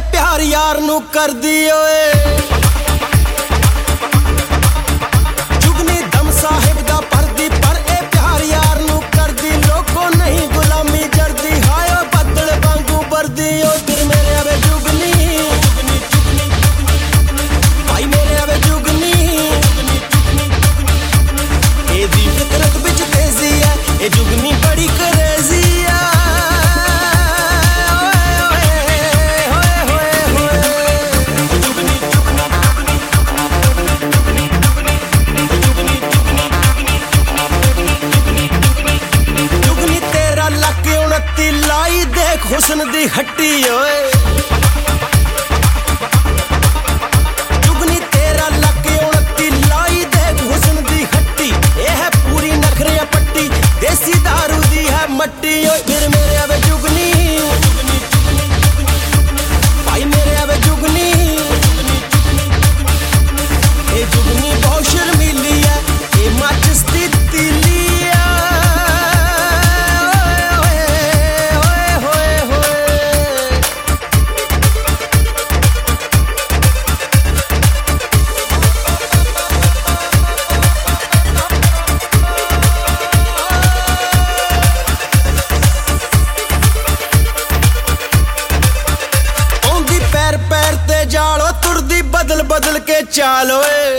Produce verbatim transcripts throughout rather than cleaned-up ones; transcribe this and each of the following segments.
प्यार यार नू कर दी ओए जुगनी दम साहिब दा परदी पर ए प्यार यार नू कर दी लोगों नहीं गुलामी जरदी हाय बदल वांगू बरदी ओ दिल मेरे आवे जुगनी भाई मेरे आवे जुगनी ए दी फितरत विच तेजी है ए जुगनी बड़ी क्रेजी है लाई देख हुस्न दी हट्टी ओए जुगनी तेरा लक उनती लाई देख हुस्न दी हट्टी ये है पूरी नखरे पट्टी देसी दारू दी है मट्टी ओए फिर मेरे आवे जुगनी भाई मेरे आवे जुगनी ये जुगनी बहुत शर्मीली है ये माचिस दी तीली जालो तुरदी बदल बदल के चालो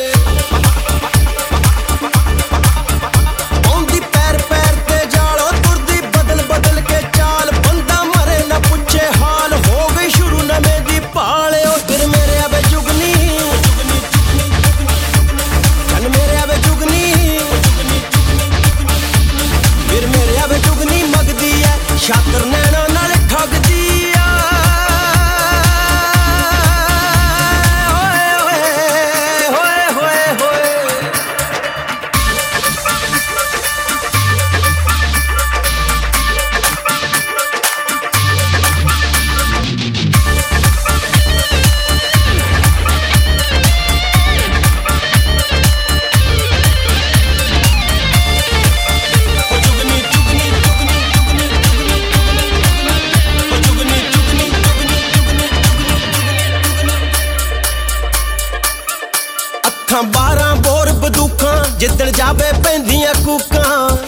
औंदी पैर पैर ते जालो तुरदी बदल बदल के चाल बंदा मरे ना पूछे हाल हो गई शुरू नवे दी पाले ओ फिर मेरे आवे जुगनी चल मेरे आवे जुगनी फिर मेरे आवे जुगनी मगदी है शातर नैना नाल ठगदी बारह बोर बदूखां जिद्दन जावे पैंदियां कूकां